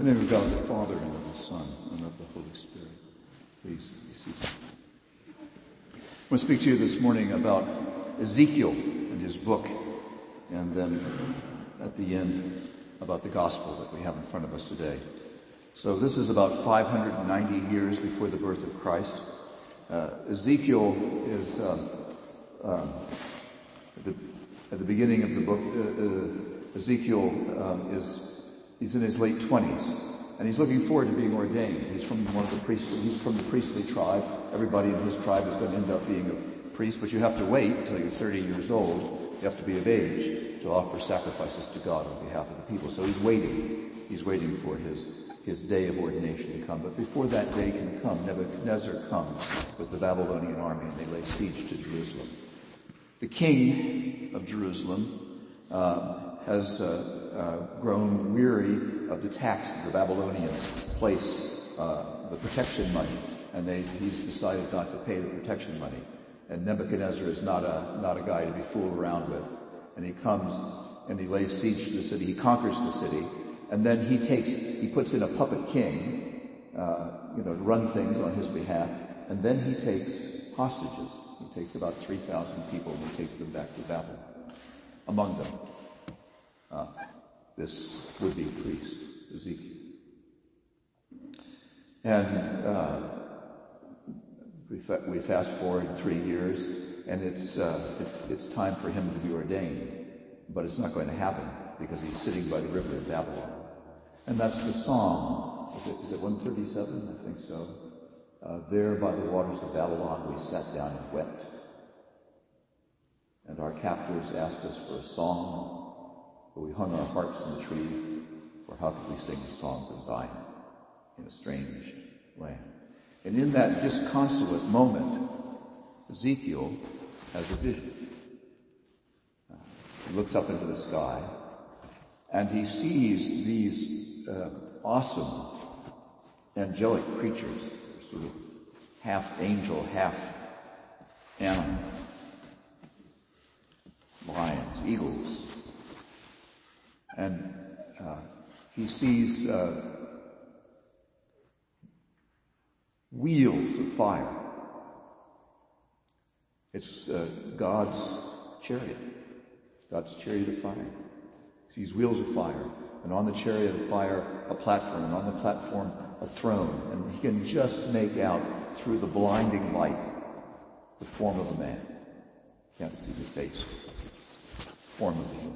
In the name of God the Father, and of the Son, and of the Holy Spirit. Please be seated. I want to speak to you this morning about Ezekiel and his book, and then at the end about the gospel that we have in front of us today. So this is about 590 years before the birth of Christ. Ezekiel is at the beginning of the book. Ezekiel he's in his late 20s, and he's looking forward to being ordained. He's from he's from the priestly tribe. Everybody in his tribe is going to end up being a priest, but you have to wait until you're 30 years old. You have to be of age to offer sacrifices to God on behalf of the people. So he's waiting. He's waiting for his day of ordination to come. But before that day can come, Nebuchadnezzar comes with the Babylonian army, and they lay siege to Jerusalem. The king of Jerusalem has grown weary of the tax that the Babylonians place, the protection money, and he's decided not to pay the protection money. And Nebuchadnezzar is not a guy to be fooled around with. And he comes and he lays siege to the city. He conquers the city, and then he puts in a puppet king, to run things on his behalf. And then he takes hostages. He takes about 3,000 people and he takes them back to Babylon. Among them, this would-be priest, Ezekiel. And we fast forward 3 years, and it's time for him to be ordained. But it's not going to happen because he's sitting by the river of Babylon. And that's the psalm. Is it 137? I think so. There by the waters of Babylon we sat down and wept. And our captors asked us for a song, but we hung our harps in the tree, for how could we sing the songs of Zion in a strange land? And in that disconsolate moment, Ezekiel has a vision. He looks up into the sky, and he sees these awesome angelic creatures, sort of half angel, half animal. Lions, eagles. And he sees wheels of fire. It's God's chariot of fire. He sees wheels of fire, and on the chariot of fire a platform, and on the platform a throne. And he can just make out through the blinding light the form of a man. Can't see the face. Form of the human.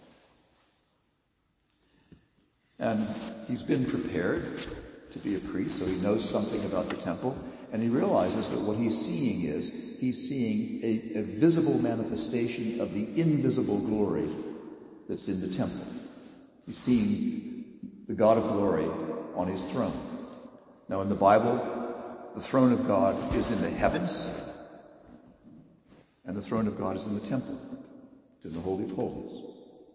And he's been prepared to be a priest, so he knows something about the temple, and he realizes that what he's seeing is a visible manifestation of the invisible glory that's in the temple. He's seeing the God of glory on his throne. Now in the Bible, the throne of God is in the heavens, and the throne of God is in the temple. It's in the Holy of Holies.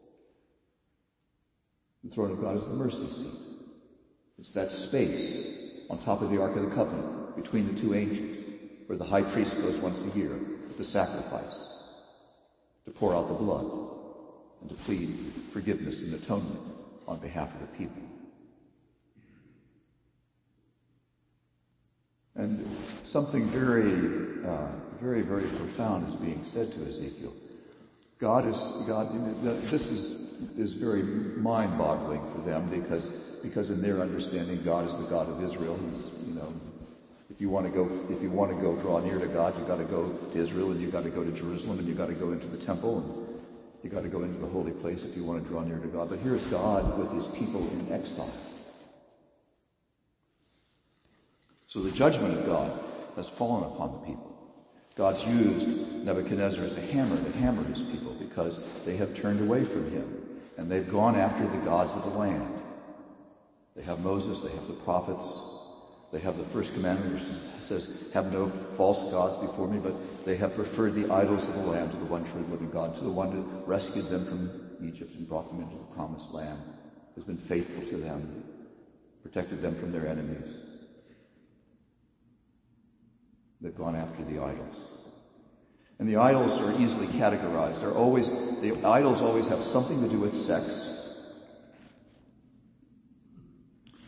The throne of God is the mercy seat. It's that space on top of the Ark of the Covenant between the two angels where the high priest goes once a year with the sacrifice to pour out the blood and to plead forgiveness and atonement on behalf of the people. And something very, very, very profound is being said to Ezekiel. This is very mind-boggling for them because in their understanding, God is the God of Israel. He's, if you want to go draw near to God, you've got to go to Israel, and you've got to go to Jerusalem, and you've got to go into the temple, and you've got to go into the holy place if you want to draw near to God. But here's God with his people in exile. So the judgment of God has fallen upon the people. God's used Nebuchadnezzar as a hammer to hammer his people because they have turned away from him, and they've gone after the gods of the land. They have Moses, they have the prophets, they have the first commandment which says, have no false gods before me, but they have preferred the idols of the land to the one true living God, to the one who rescued them from Egypt and brought them into the promised land, has been faithful to them, protected them from their enemies. They've gone after the idols. And the idols are easily categorized. The idols always have something to do with sex.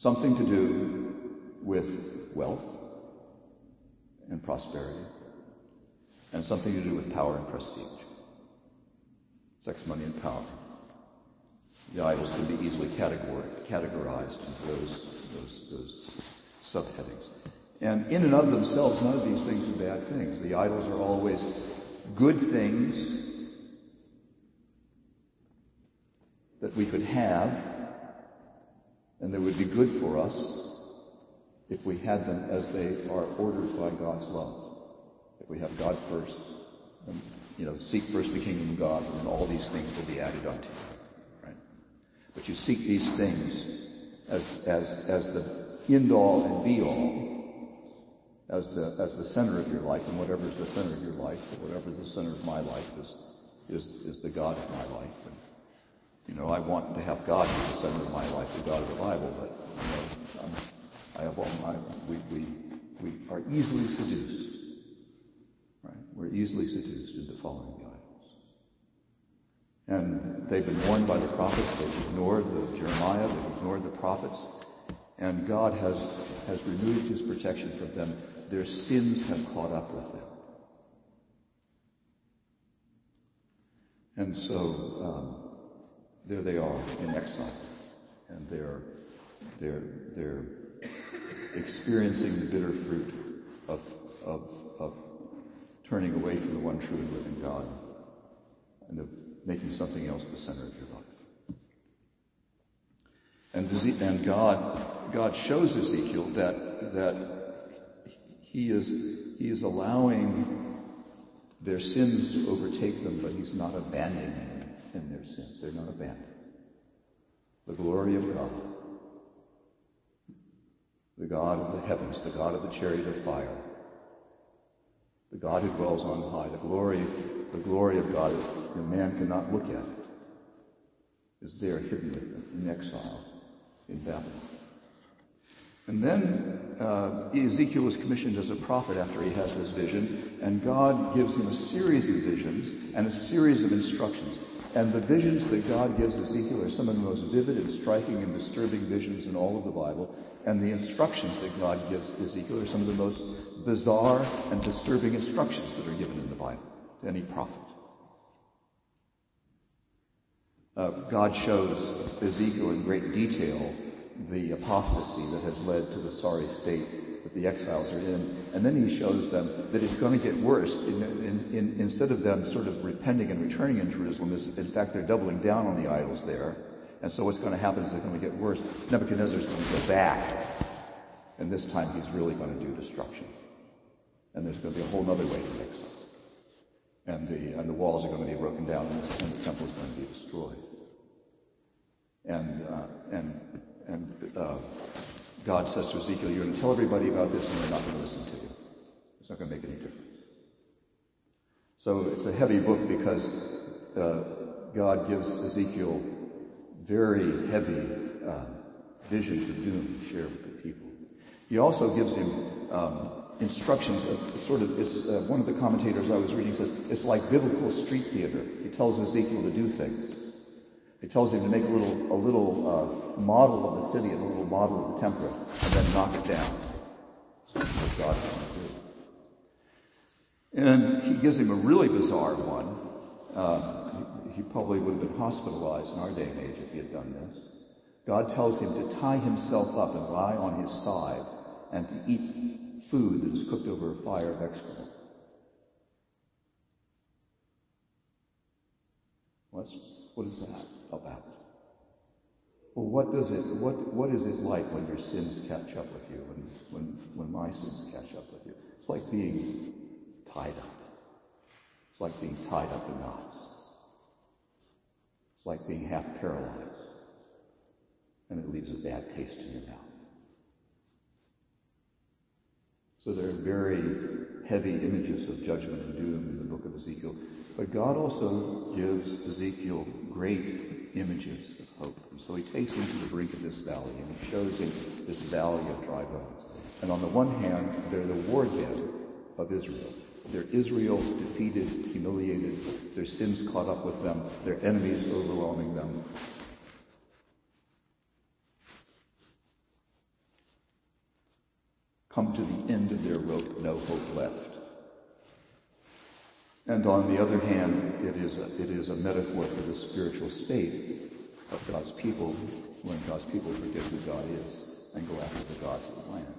something to do with wealth and prosperity, and something to do with power and prestige. Sex, money, and power. The idols can be easily categorized into those subheadings. And in and of themselves, none of these things are bad things. The idols are always good things that we could have, and that would be good for us if we had them as they are ordered by God's love. If we have God first, and, seek first the kingdom of God, and all these things will be added unto you. Right? But you seek these things as the end all and be all, as the center of your life, and whatever is the center of your life, or whatever is the center of my life is the God of my life. And, I want to have God be the center of my life, the God of the Bible, but we are easily seduced. Right? We're easily seduced into following the idols. And they've been warned by the prophets. They've ignored Jeremiah. They've ignored the prophets. And God has removed his protection from them. Their sins have caught up with them. And so there they are in exile, and they're experiencing the bitter fruit of turning away from the one true and living God, and of making something else the center of your life. And God shows Ezekiel that he is allowing their sins to overtake them, but he's not abandoning them in their sins. They're not abandoned. The glory of God, the God of the heavens, the God of the chariot of fire, the God who dwells on high, the glory of God that man cannot look at it, is there hidden with them in exile in Babylon. And then Ezekiel is commissioned as a prophet after he has this vision, and God gives him a series of visions and a series of instructions. And the visions that God gives Ezekiel are some of the most vivid and striking and disturbing visions in all of the Bible. And the instructions that God gives Ezekiel are some of the most bizarre and disturbing instructions that are given in the Bible to any prophet. God shows Ezekiel in great detail the apostasy that has led to the sorry state that the exiles are in. And then he shows them that it's going to get worse. Instead of them sort of repenting and returning in Jerusalem, in fact, they're doubling down on the idols there. And so what's going to happen is they're going to get worse. Nebuchadnezzar's going to go back. And this time he's really going to do destruction. And there's going to be a whole other way to exile. And the walls are going to be broken down, and the temple is going to be destroyed. And God says to Ezekiel, you're going to tell everybody about this, and they're not going to listen to you. It's not going to make any difference. So it's a heavy book because God gives Ezekiel very heavy visions of doom to share with the people. He also gives him instructions of sort of, one of the commentators I was reading says, it's like biblical street theater. He tells Ezekiel to do things. He tells him to make a little model of the city and a little model of the temple, and then knock it down. So that's what God is going to do. And he gives him a really bizarre one. He probably would have been hospitalized in our day and age if he had done this. God tells him to tie himself up and lie on his side and to eat food that is cooked over a fire of excrement. What is that about? Well, what is it like when your sins catch up with you, when my sins catch up with you? It's like being tied up. It's like being tied up in knots. It's like being half paralyzed. And it leaves a bad taste in your mouth. So there are very heavy images of judgment and doom in the book of Ezekiel. But God also gives Ezekiel great images of hope. And so he takes him to the brink of this valley, and he shows him this valley of dry bones. And on the one hand, they're the war dead of Israel. They're Israel defeated, humiliated, their sins caught up with them, their enemies overwhelming them. there no hope left. And on the other hand, it is a metaphor for the spiritual state of God's people when God's people forget who God is and go after the gods of the land.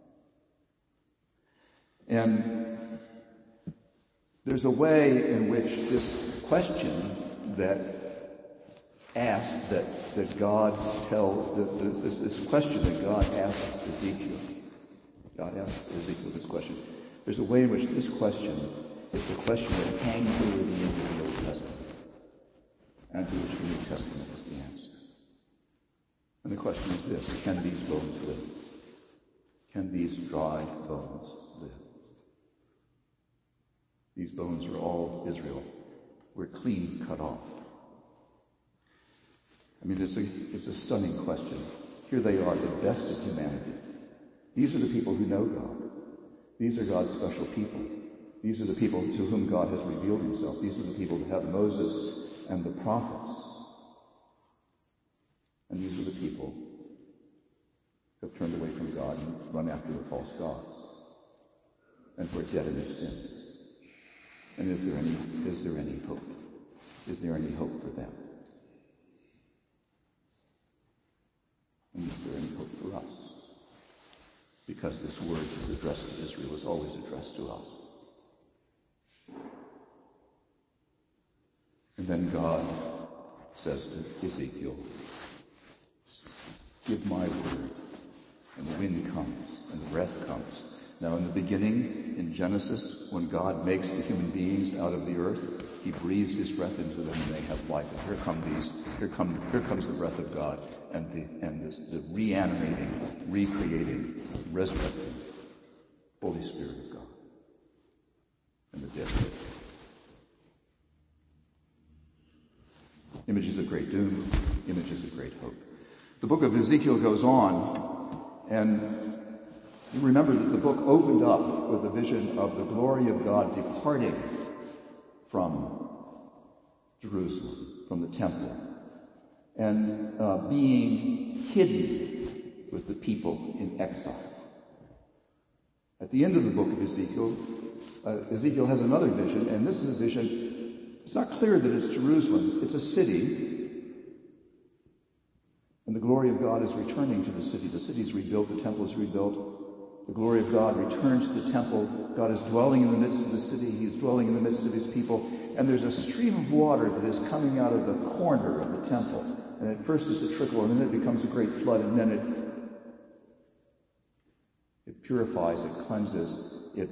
And there's a way in which this question that asked that God this question that God asked Ezekiel. God asked Ezekiel this question. There's a way in which this question is the question that hangs over the end of the Old Testament, and to which the New Testament is the answer. And the question is this: can these bones live? Can these dry bones live? These bones are all of Israel. We're clean cut off. I mean, it's a stunning question. Here they are, the best of humanity. These are the people who know God. These are God's special people. These are the people to whom God has revealed himself. These are the people who have Moses and the prophets. And these are the people who have turned away from God and run after the false gods and who are dead in their sins. And is there any hope? Is there any hope for them? And is there any hope for us? Because this word is addressed to Israel, is always addressed to us. And then God says to Ezekiel, give my word, and the wind comes, and the breath comes. Now in the beginning, in Genesis, when God makes the human beings out of the earth, he breathes his breath into them and they have life. And here comes the breath of God and the reanimating, recreating, resurrecting Holy Spirit of God. And the dead live. Images of great doom, images of great hope. The book of Ezekiel goes on, and you remember that the book opened up with a vision of the glory of God departing from Jerusalem, from the temple, and being hidden with the people in exile. At the end of the book of Ezekiel, Ezekiel has another vision, and this is a vision. It's not clear that it's Jerusalem. It's a city. And the glory of God is returning to the city. The city is rebuilt. The temple is rebuilt. The glory of God returns to the temple. God is dwelling in the midst of the city. He's dwelling in the midst of his people. And there's a stream of water that is coming out of the corner of the temple. And at first it's a trickle, and then it becomes a great flood, and then it purifies, it cleanses, it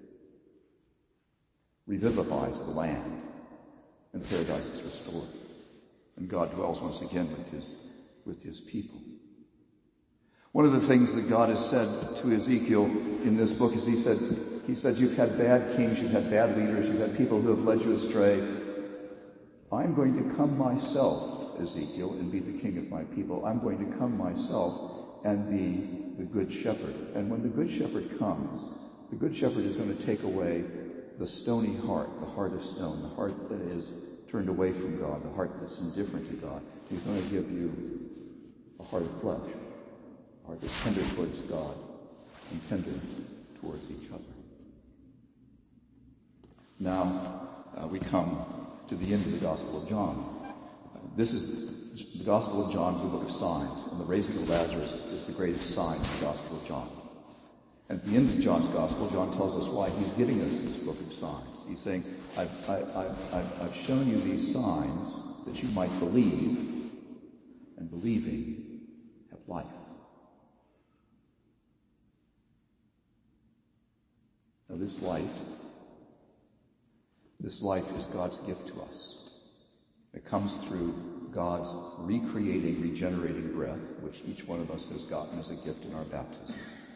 revivifies the land. And paradise is restored. And God dwells once again with his people. One of the things that God has said to Ezekiel in this book is he said, you've had bad kings, you've had bad leaders, you've had people who have led you astray. I'm going to come myself, Ezekiel, and be the king of my people. I'm going to come myself and be the good shepherd. And when the good shepherd comes, the good shepherd is going to take away the stony heart, the heart of stone, the heart that is turned away from God, the heart that's indifferent to God. He's going to give you a heart of flesh, a heart that's tender towards God and tender towards each other. Now, we come to the end of the Gospel of John. This is the Gospel of John is a book of signs, and the raising of Lazarus is the greatest sign of the Gospel of John. At the end of John's Gospel, John tells us why he's giving us this book of signs. He's saying, I've shown you these signs that you might believe, and believing have life. Now this life is God's gift to us. It comes through God's recreating, regenerating breath, which each one of us has gotten as a gift in our baptism.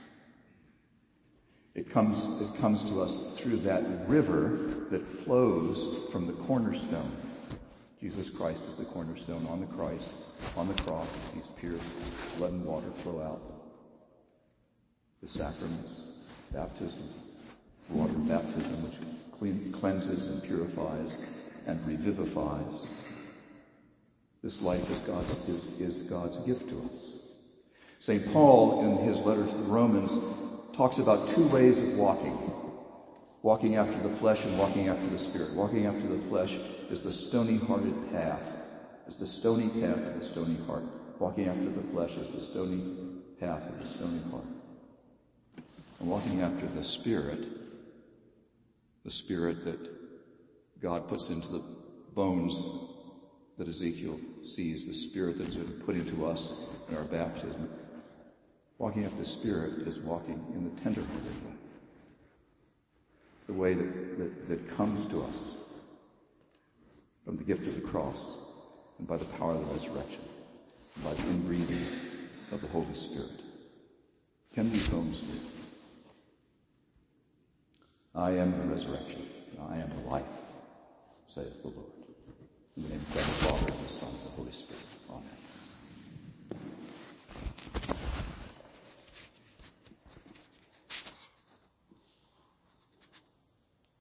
It comes to us through that river that flows from the cornerstone. Jesus Christ is the cornerstone. On the cross, he's pierced, blood and water flow out. The sacraments, baptism, water baptism, which cleanses and purifies and revivifies. This life is God's gift to us. St. Paul, in his letter to the Romans, talks about two ways of walking. Walking after the flesh and walking after the Spirit. Walking after the flesh is the stony-hearted path. Is the stony path of the stony heart. Walking after the flesh is the stony path of the stony heart. And walking after the Spirit that God puts into the bones that Ezekiel sees, the Spirit that's been put into us in our baptism. Walking after the Spirit is walking in the tender-hearted way. The way that comes to us from the gift of the cross and by the power of the resurrection and by the inbreathing of the Holy Spirit. Can these bones live? I am the resurrection, and I am the life, saith the Lord.